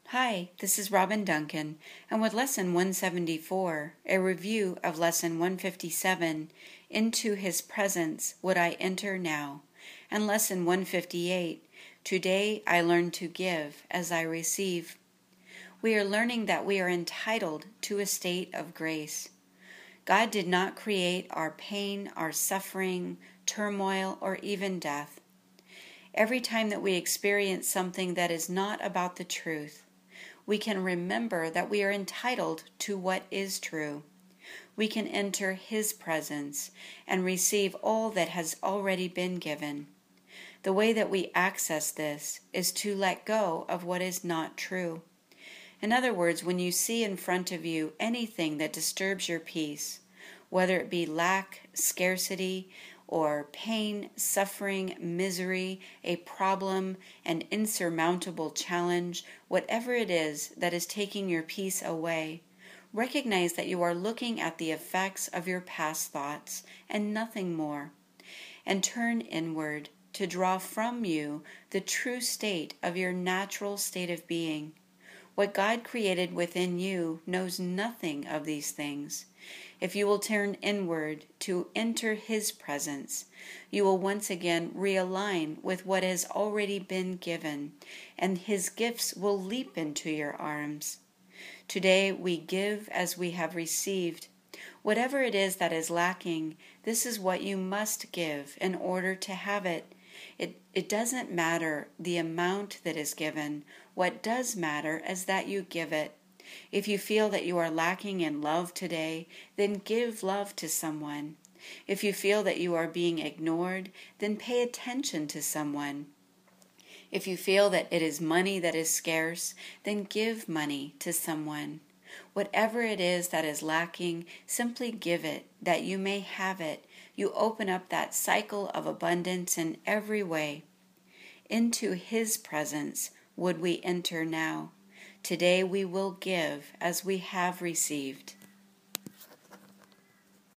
Hi, this is Robin Duncan, and with Lesson 174, a review of Lesson 157, Into His Presence Would I Enter Now, and Lesson 158, Today I Learn to Give as I Receive. We are learning that we are entitled to a state of grace. God did not create our pain, our suffering, turmoil, or even death. Every time that we experience something that is not about the truth, we can remember that we are entitled to what is true. We can enter His presence and receive all that has already been given. The way that we access this is to let go of what is not true. In other words, when you see in front of you anything that disturbs your peace, whether it be lack, scarcity, or pain, suffering, misery, a problem, an insurmountable challenge, whatever it is that is taking your peace away, recognize that you are looking at the effects of your past thoughts and nothing more, and turn inward to draw from you the true state of your natural state of being. What God created within you knows nothing of these things. If you will turn inward to enter His presence, you will once again realign with what has already been given, and His gifts will leap into your arms. Today we give as we have received. Whatever it is that is lacking, this is what you must give in order to have it. It doesn't matter the amount that is given. What does matter is that you give it. If you feel that you are lacking in love today, then give love to someone. If you feel that you are being ignored, then pay attention to someone. If you feel that it is money that is scarce, then give money to someone. Whatever it is that is lacking, simply give it, that you may have it. You open up that cycle of abundance in every way. Into His presence would we enter now. Today we will give as we have received.